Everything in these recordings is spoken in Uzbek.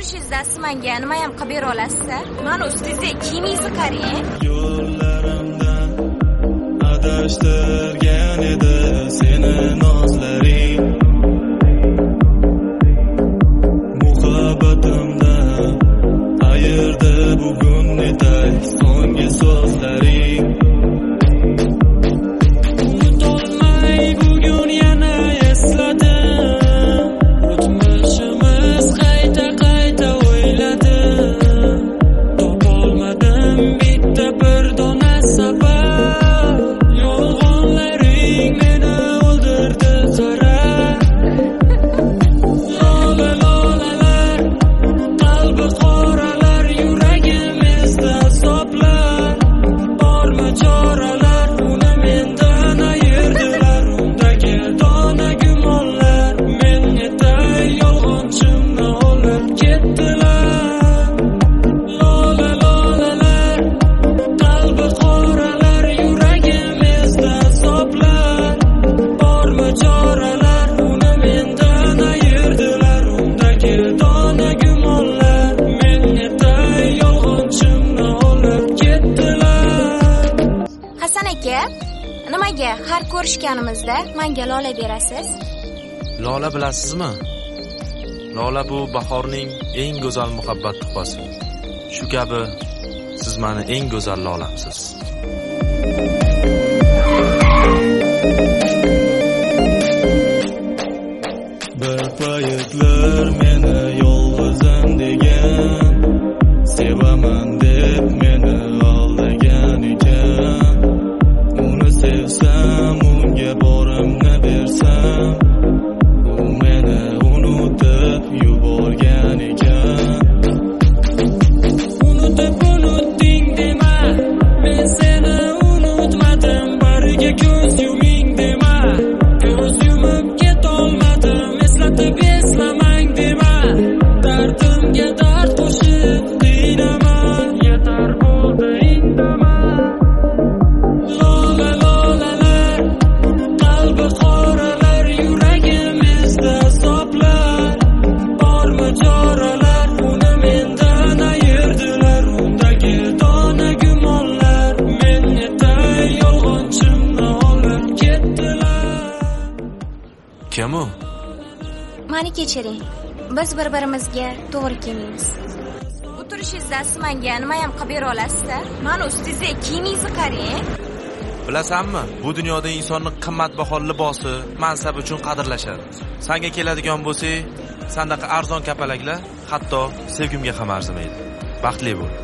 O'tirishingizda menga nima ham qilib bera olasiz? Mana ustingizga kiyimingizni qarang. Yo'llarimdan adashtirgan edi seni nozlaring. Muhabbatimdan ayirdi bugun netay so'nggi so'zlaring. Unutolmay bugun yana esladim. O'tmishimiz qayta o'yladim. Topolmadim bitta bir dona sabab. Yolg'onlaring meni o'ldirdi zora. Lola lolalar, qalbi qoralar, yuragimizda azoblar. Bormi choralar, uni mendan ayirdilar. Undagi dona gumonlar meni tay yolg'onchimni olib ketdilar. Lola lolalar, qalbi qoralar, yuragimizda azoblar. Bormi choralar, uni mendan ayirdilar. Undagi dona gumonlar meni tay yolg'onchimni olib ketdilar. Hasan aka, nimaga har ko'rishganimizda menga lola berasiz? Lola bilasizmi? Lola bu bahorning eng go'zal muhabbat tuhfasi. Shu kabi siz meni eng go'zal lolamsiz. Bir paytlar meni yolg'izim degan, sevaman deb meni aldagan ekan. Uni sevsam, unga borimni bersam, u meni unutib yuborgan ekan. Unutding dema, men seni unutmadim. Bariga ko'z yuming dema, ko'z yumib ketolmadim. Eslatib eslamang dema, dardimga dard qo'shib qiynaman. Yetar bo'ldi indama. Lola lolalar, qalbi qoralar, yuragimizda azoblar. Bormi choralar, uni mendan ayirdilar. Undagi dona gumonlar meni tay yolg'onchimni olib ketdilar. Kim u? Meni kechiring. Biz bir-birimizga to'g'ri kelmaymiz. O'tirishingizda menga nima ham qilib bera olasiz? Mana ustingizga kiyimingizni qarang. Bilasanmi? Bu dunyoda insonning qimmatbaho libosi, mansabi uchun qadrlashadi. Senga keladigan bo'lsa, sandaqa arzon kapalaklar hatto sevgimga ham arzimaydi. Baxtli bo'l.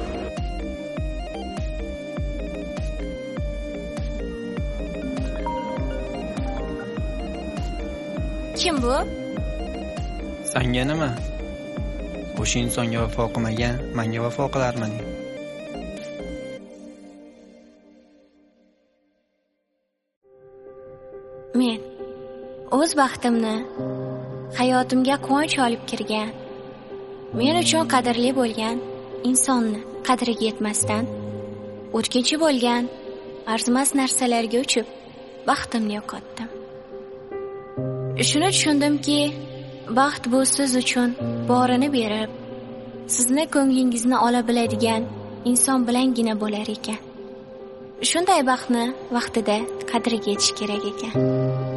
Kim bu? Senga nima? O'sha insonga vafo qilmagan, menga vafo qilarmiding? Men o'z baxtimni hayotimga quvonch olib kirgan, men uchun qadrli bo'lgan insonni qadriga yetmasdan o'tkinchi bo'lgan arzimas narsalarga uchib baxtimni yo'qotdim. Shuni tushundimki, baxt bu siz uchun borini berib, sizni ko'nglingizni ola biladigan inson bilangina bo'lar ekan. Shunday baxtni vaqtida qadriga yetish kerak ekan.